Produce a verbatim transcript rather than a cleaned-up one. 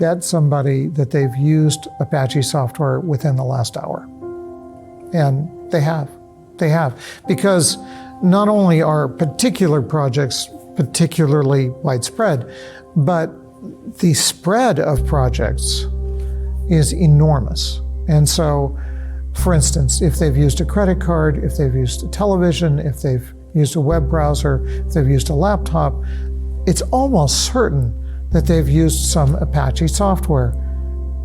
bet somebody that they've used Apache software within the last hour. And they have. They have. Because not only are particular projects particularly widespread, but the spread of projects is enormous. And so, for instance, if they've used a credit card, if they've used a television, if they've used a web browser, if they've used a laptop, it's almost certain that they've used some Apache software.